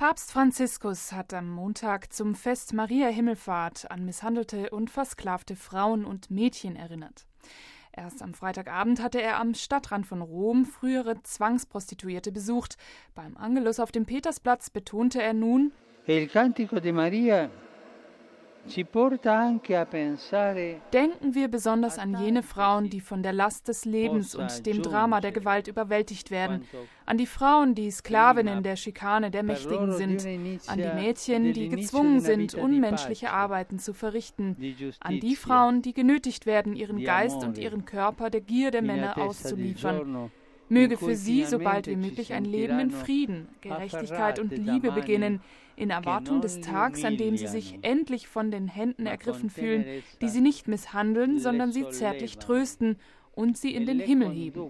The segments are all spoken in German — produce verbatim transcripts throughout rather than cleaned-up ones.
Papst Franziskus hat am Montag zum Fest Maria Himmelfahrt an misshandelte und versklavte Frauen und Mädchen erinnert. Erst am Freitagabend hatte er am Stadtrand von Rom frühere Zwangsprostituierte besucht. Beim Angelus auf dem Petersplatz betonte er nun: Il Cantico di Maria ci porta anche a pensare. Denken wir besonders an jene Frauen, die von der Last des Lebens und dem Drama der Gewalt überwältigt werden, an die Frauen, die Sklavinnen der Schikane der Mächtigen sind, an die Mädchen, die gezwungen sind, unmenschliche Arbeiten zu verrichten, an die Frauen, die genötigt werden, ihren Geist und ihren Körper der Gier der Männer auszuliefern. Möge für sie so bald wie möglich ein Leben in Frieden, Gerechtigkeit und Liebe beginnen, in Erwartung des Tags, an dem sie sich endlich von den Händen ergriffen fühlen, die sie nicht misshandeln, sondern sie zärtlich trösten und sie in den Himmel heben.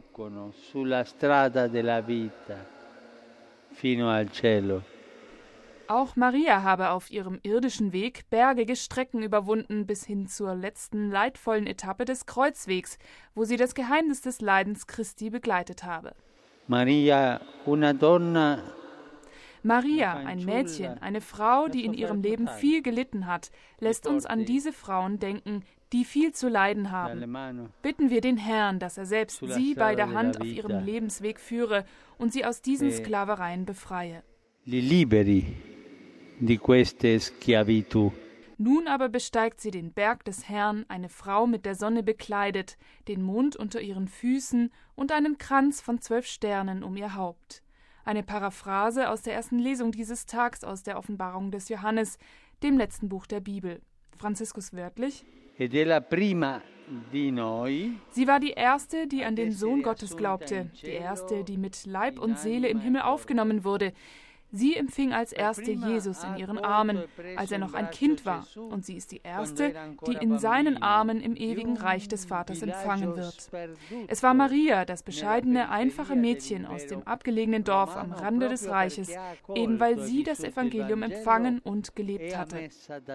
Auch Maria habe auf ihrem irdischen Weg bergige Strecken überwunden bis hin zur letzten leidvollen Etappe des Kreuzwegs, wo sie das Geheimnis des Leidens Christi begleitet habe. Maria, una donna. Maria, ein Mädchen, eine Frau, die in ihrem Leben viel gelitten hat, lässt uns an diese Frauen denken, die viel zu leiden haben. Bitten wir den Herrn, dass er selbst sie bei der Hand auf ihrem Lebensweg führe und sie aus diesen Sklavereien befreie. Li liberi di queste schiavitù. Nun aber besteigt sie den Berg des Herrn, eine Frau mit der Sonne bekleidet, den Mond unter ihren Füßen und einen Kranz von zwölf Sternen um ihr Haupt. Eine Paraphrase aus der ersten Lesung dieses Tags aus der Offenbarung des Johannes, dem letzten Buch der Bibel. Franziskus wörtlich: Ed è la prima di noi. Sie war die erste, die an den Sohn Gottes glaubte, die erste, die mit Leib und Seele im Himmel aufgenommen wurde. Sie empfing als erste Jesus in ihren Armen, als er noch ein Kind war, und sie ist die erste, die in seinen Armen im ewigen Reich des Vaters empfangen wird. Es war Maria, das bescheidene, einfache Mädchen aus dem abgelegenen Dorf am Rande des Reiches, eben weil sie das Evangelium empfangen und gelebt hatte.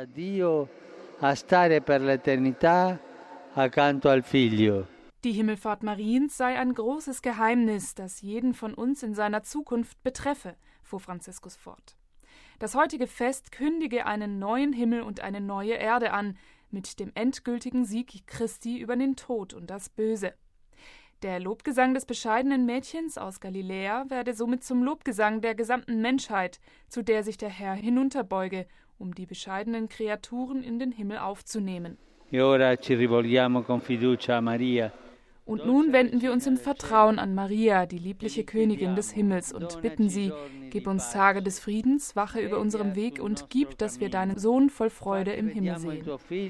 Die Himmelfahrt Mariens sei ein großes Geheimnis, das jeden von uns in seiner Zukunft betreffe, fuhr Franziskus fort. Das heutige Fest kündige einen neuen Himmel und eine neue Erde an, mit dem endgültigen Sieg Christi über den Tod und das Böse. Der Lobgesang des bescheidenen Mädchens aus Galiläa werde somit zum Lobgesang der gesamten Menschheit, zu der sich der Herr hinunterbeuge, um die bescheidenen Kreaturen in den Himmel aufzunehmen. E ora ci rivolgiamo con fiducia a Maria. Und nun wenden wir uns im Vertrauen an Maria, die liebliche Königin des Himmels, und bitten sie: Gib uns Tage des Friedens, wache über unserem Weg und gib, dass wir deinen Sohn voll Freude im Himmel sehen.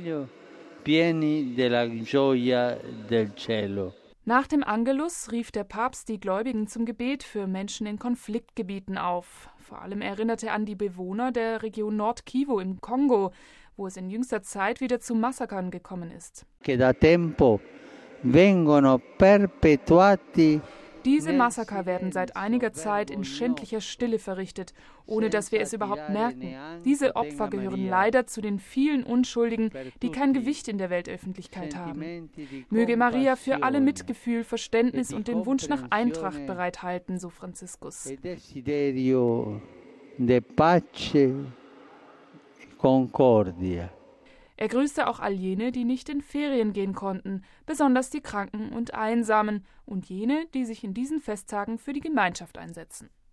Nach dem Angelus rief der Papst die Gläubigen zum Gebet für Menschen in Konfliktgebieten auf. Vor allem erinnerte er an die Bewohner der Region Nord-Kivu im Kongo, wo es in jüngster Zeit wieder zu Massakern gekommen ist. Diese Massaker werden seit einiger Zeit in schändlicher Stille verrichtet, ohne dass wir es überhaupt merken. Diese Opfer gehören leider zu den vielen Unschuldigen, die kein Gewicht in der Weltöffentlichkeit haben. Möge Maria für alle Mitgefühl, Verständnis und den Wunsch nach Eintracht bereithalten, so Franziskus. Concordia. Er grüßte auch all jene, die nicht in Ferien gehen konnten, besonders die Kranken und Einsamen und jene, die sich in diesen Festtagen für die Gemeinschaft einsetzen.